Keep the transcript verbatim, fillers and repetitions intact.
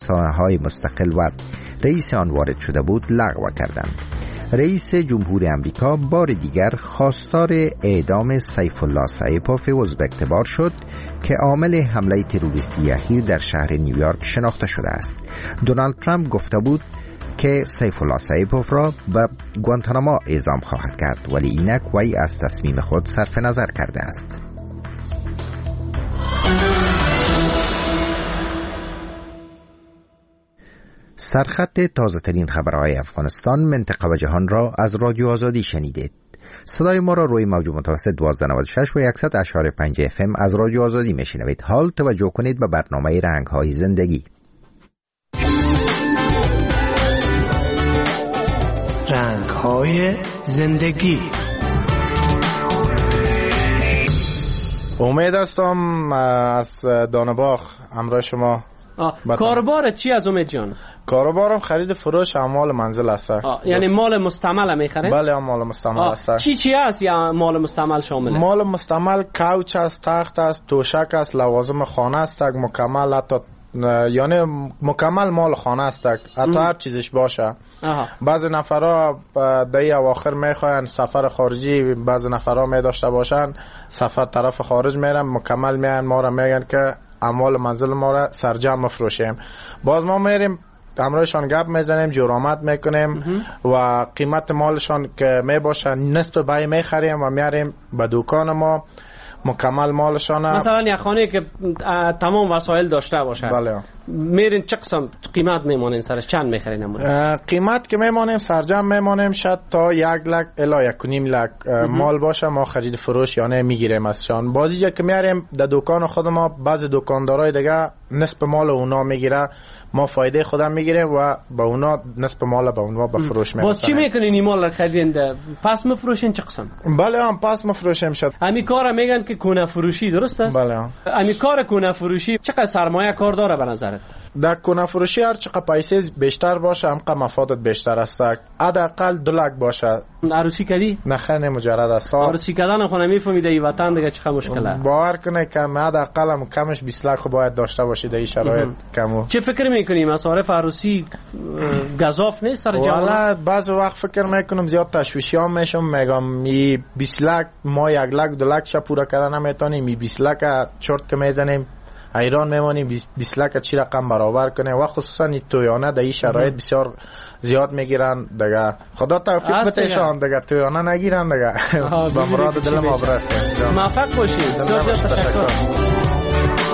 رسانه‌های مستقل و رئیس آن وارد شده بود لغو کردند. رئیس جمهور امریکا بار دیگر خواستار اعدام سیف الله سایپوف ازبک‌تبار شد که عامل حمله تروریستی اخیر در شهر نیویورک شناخته شده است. دونالد ترامپ گفته بود که سیف الله سایپوف را به گوانتاناما اعزام خواهد کرد، ولی اینک وی از تصمیم خود صرف نظر کرده است. سرخط تازه ترین خبرهای افغانستان، منطقه و جهان را از رادیو آزادی شنیدید. صدای ما را روی موج متوسط دوازده نود و شش و صد و یک و پنج اف ام از رادیو آزادی میشنوید. حال توجه کنید به برنامه رنگ‌های زندگی. رنگ‌های زندگی. امید هستم از دانباغ همراه شما. کاروبار چی از امید جان؟ کاروبارم خرید فروش اموال منزل است. یعنی مال مستعمل میخره؟ بله مال مستعمل است. چی چی است یا مال مستعمل شامله؟ مال مستعمل کوچ است، تخت است، توشک است، لوازم خانه است، مکمل، حتی یعنی مکمل مال خانه است، حتی هر چیزش باشه. بعضی نفرها در اواخر میخواین سفر خارجی، بعضی نفرها می داشته باشن سفر طرف خارج میرن، مکمل میان ما را میگن که اموال منزل ما را سرجم مفروشیم. باز ما میریم همراهشان گپ میزنیم، جرامت میکنیم و قیمت مالشان که میباشه نصف بای میخریم و میاریم به دکان ما مکمل مالشان. مثلا یک خانه که تمام وسایل داشته باشه، بله، میرین چه قسم قیمت میمانین سرش؟ چند میخرین امون؟ قیمت که میمانیم سرجم میمانیم شاید تا یک لک الا یک و نیم لک مال باشه ما خرید فروش یعنی میگیریم ازشان. بازی جا که میاریم در دکان خود ما، بعضی دکاندارای دیگه نصف مال اونا میگیره، ما فایده خودم میگیریم و با اونا نصف مال با اونا به فروش میرسونه. باز چی میکنین این مال رو خریدین؟ پس مفروشین چه قسم؟ بله هم پس مفروشیم شد. امی کار میگن که کونه فروشی، درست است؟ بله هم. امی کار کونه فروشی چقدر سرمایه کار داره به نظرت؟ در کونه فروشی هر چقدر پیسه بیشتر باشه همقدر مفادت بیشتر است. حداقل دو لک باشه. عروسی کردی؟ نه خیر مجرد است. عروسی کردن خو نمیفهمید ای وطن دیگه چقدر مشکله. باور کنه که حداقل هم کمش بیست لک باید داشته باشی در این شرایط کمو. چه فکر میکنی مصارف عروسی گزاف نیست سر جوان؟ والا بعض وقت فکر میکنم زیاد تشویشی هم میشم، میگم می بیست لک ما یک لک دو لک شا پورا کردن نمیتونیم، می بیست لک چرت که میزنیم ایران میمونیم بیست لک چی رقم برابر کنه و خصوصا این تویانه در این شرایط بسیار زیاد میگیرن دیگه. خدا توفیق بتشان دیگه، تویانه نگیرن دیگه. با مراد دل ما برسه. موفق باشید. بسیار تشکر.